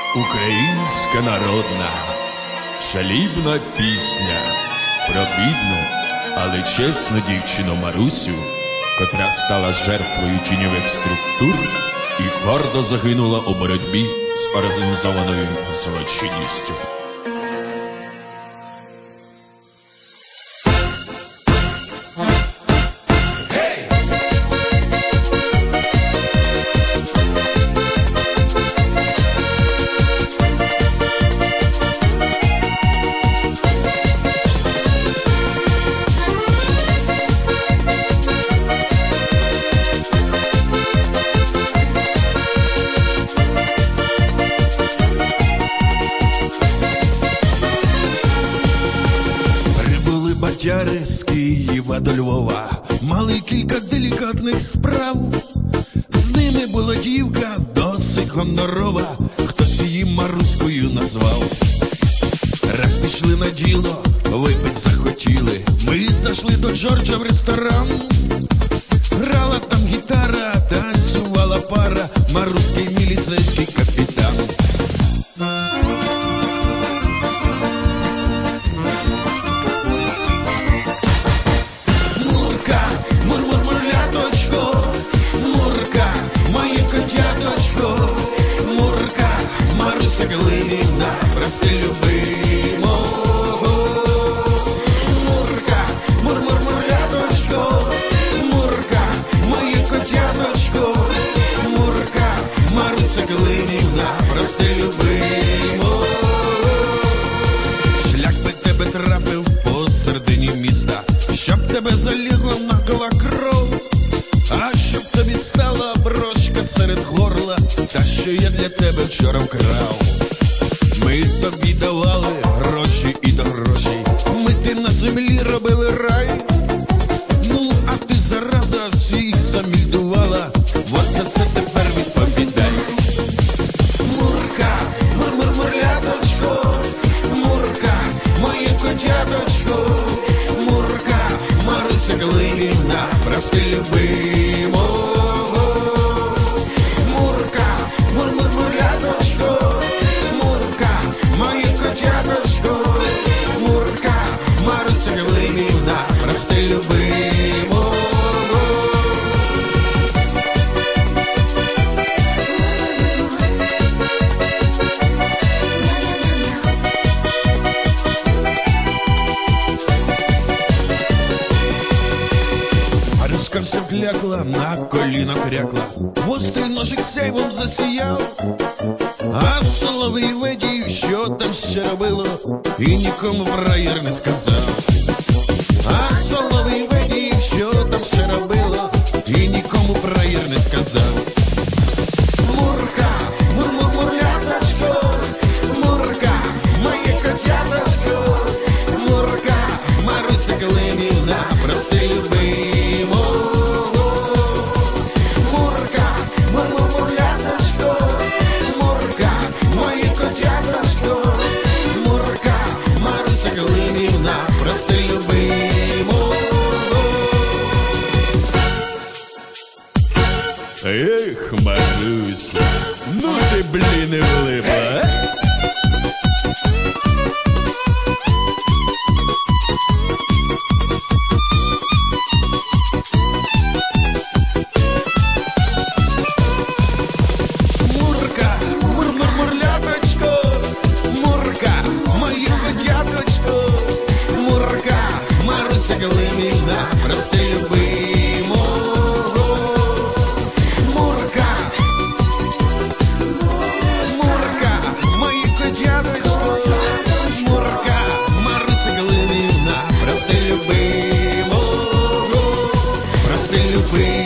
Українська народна жалібна пісня про бідну, але чесну дівчину Марусю, котра стала жертвою тіньових структур і гордо загинула у боротьбі з організованою злочинністю. Батяри з Києва до Львова мали кілька делікатних справ. З ними була дівка досить гонорова, хтось її Маруською назвав. Раз пішли на діло, випить захотіли. Ми зайшли до Джорджа в ресторан. Грала там гітара, танцювала пара, Маруський міліцейський капітан. Глиняна, прости любимого. Мурка, мур-мур-мурляточко, Мурка, моє котяточко, Мурка, Маруся Глиняна, прости любимого. Шлях би тебе трапив посередині міста, щоб тебе залігла нагла кров, а щоб тобі стала брошка серед горла, та що я для тебе вчора вкрав. Ми тобі давали гроші і до грошей, ми ти на землі робили рай. Ну, а ти зараза всіх замільдувала, от за це тепер відповідай. Мурка, мур-мур-мурляточко, Мурка, моє котяточко, Мурка, Маруся Глиняна, прости любимого. Мурка, мур-мур-мурляточко, Мурка, моє котяточко, Мурка, Маруся Глиняна, прости любимого. Маруська все вклякла, на коліна крякла, гострий ножик сяйвом засіяв. А соловей ведів, що там ще робило, і нікому фраєр не сказав. А соловей ведів, що там ще робило, і нікому фраєр не сказав. Мурка, мур-мур-мурляточко, Мурка, моє котяточко, Мурка, Маруся Глиняна, прости любимого. Мурка, мур-мур-мурляточко, Мурка, моє котяточко, Мурка, Маруся Глиняна, прости любимого. Ех, Маруся, ну ти, блін, і влипа, а? Мурка, мур-мур-мурляточко, Мурка, моє котяточко, Мурка, Маруся Глиняна, прости любимого. Мурка, Мурка, моє котяточко, Мурка, Маруся Глиняна, прости любимого, прости любимого.